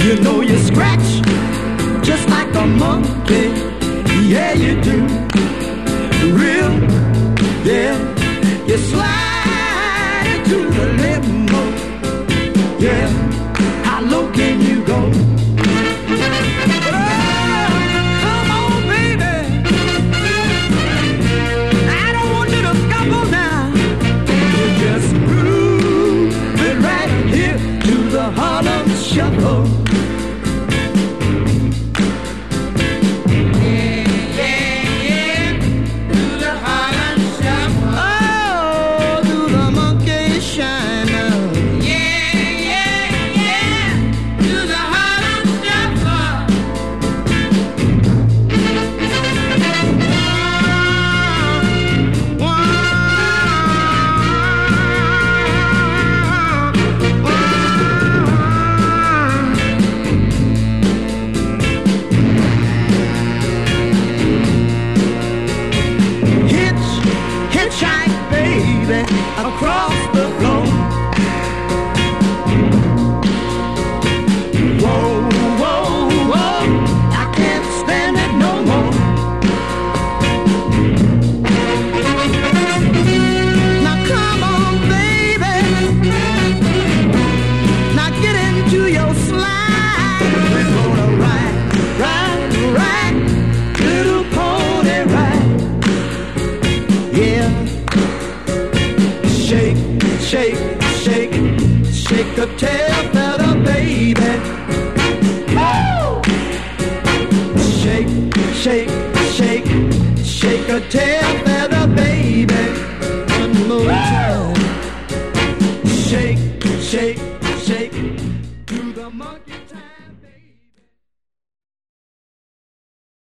You know you scratch just like a monkey. Yeah, you do. Real, yeah. You slide into the limbo. Yeah. How low can you go? Come on, baby. I don't want you to scuffle now. You just groove it right here to the Harlem Shuffle. Across the floor. Whoa, whoa, whoa, I can't stand it no more. Now come on, baby. Now get into your slide. We're gonna ride, ride, ride, little pony ride. Yeah. Shake, shake, shake, shake a tail feather, baby. Woo! Shake, shake, shake, shake a tail feather.